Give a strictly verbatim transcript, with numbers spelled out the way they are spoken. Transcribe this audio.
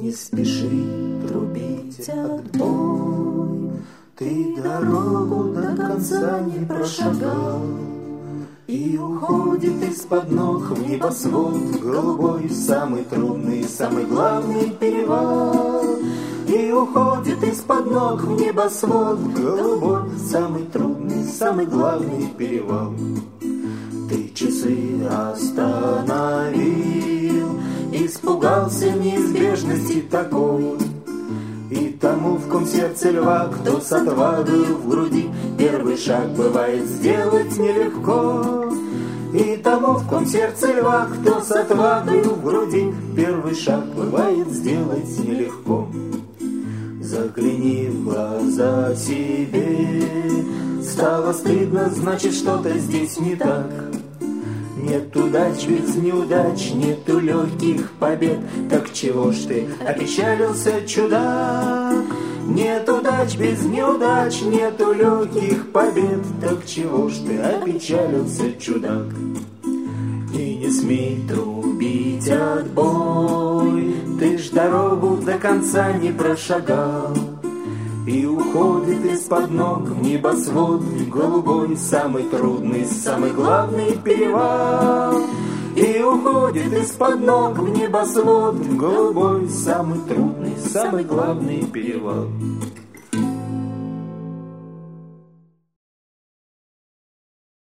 Не спеши трубить отбой, ты дорогу до конца не прошагал, и уходит из-под ног в небосвод голубой, самый трудный, самый главный перевал. И уходит из-под ног в небосвод голубой, самый трудный, самый главный перевал. Ты часы остановил, испугался неизбежности такой, и тому, в ком сердце льва, кто с отвагой в груди, первый шаг бывает сделать нелегко. И тому, в ком сердце льва, кто с отвагой в груди, первый шаг бывает сделать нелегко. Загляни в глаза себе, стало стыдно, значит, что-то здесь не так. Нет удач без неудач, нету легких побед, так чего ж ты опечалился, чудак? Нет удач без неудач, нету легких побед, так чего ж ты опечалился, чудак? И не смей трубить отбой, ты ж дорогу до конца не прошагал. И уходит из-под ног в небосвод голубой, самый трудный, самый главный перевал. И уходит из-под ног в небосвод голубой, самый трудный, самый главный перевал.